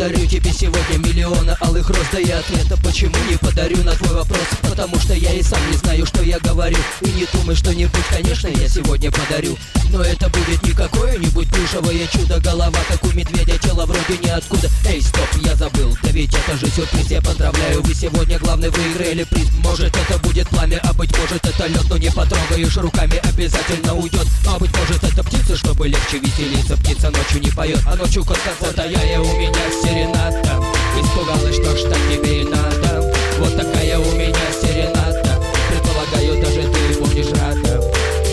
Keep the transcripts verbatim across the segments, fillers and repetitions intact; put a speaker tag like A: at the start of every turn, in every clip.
A: подарю тебе сегодня миллионы алых роз. Да и ответа почему не подарю на твой вопрос, потому что я и сам не знаю, что я говорю. И не думай что-нибудь, конечно, я сегодня подарю, но это будет не какое-нибудь плюшевое чудо. Голова как у медведя, тело вроде ниоткуда. Эй, стоп, я забыл, да ведь это же сюрприз. Я поздравляю, вы сегодня главный выиграли приз. Может это будет пламя, а быть может это лед, но не потрогаешь руками, обязательно уйдет. А быть может это птица, чтобы легче веселиться. Птица ночью не поет, а ночью кот как вот. А я, у меня серената, испугалась, что ж так тебе и надо. Вот такая у меня серената, предполагаю, даже ты будешь рада.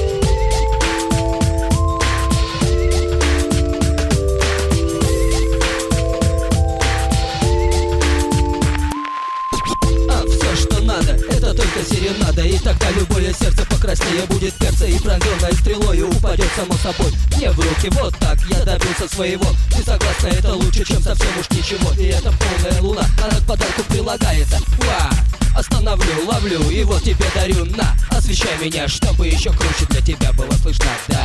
A: Это только серенада, и тогда любое сердце покраснее будет перца, и пронзённое стрелою упадет само собой мне в руки. Вот так я добился своего. Ты согласна, это лучше, чем совсем уж ничего. И это полная луна, она к подарку прилагается. Ва! Остановлю, ловлю, и вот тебе дарю, на! Освещай меня, чтобы еще круче для тебя было слышно, да.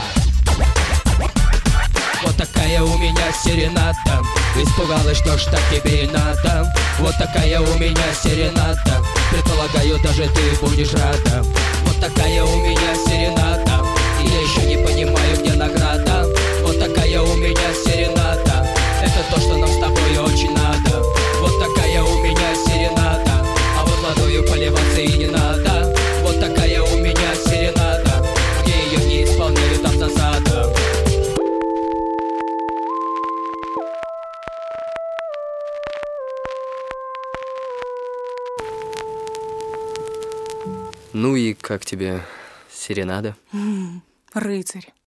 A: Вот такая у меня серената, испугалась, что ж так тебе и надо. Вот такая у меня серената, предполагаю, даже ты будешь рада. Вот такая у меня серената, и я еще не понимаю, где награда. Вот такая у меня серената, это то, что нам с тобой очень надо. Вот такая у меня серената, а вот водою поливаться и не надо. Вот такая у меня серената, где ее не исполняю, там засада.
B: Ну и как тебе серенада?
C: М-м, рыцарь.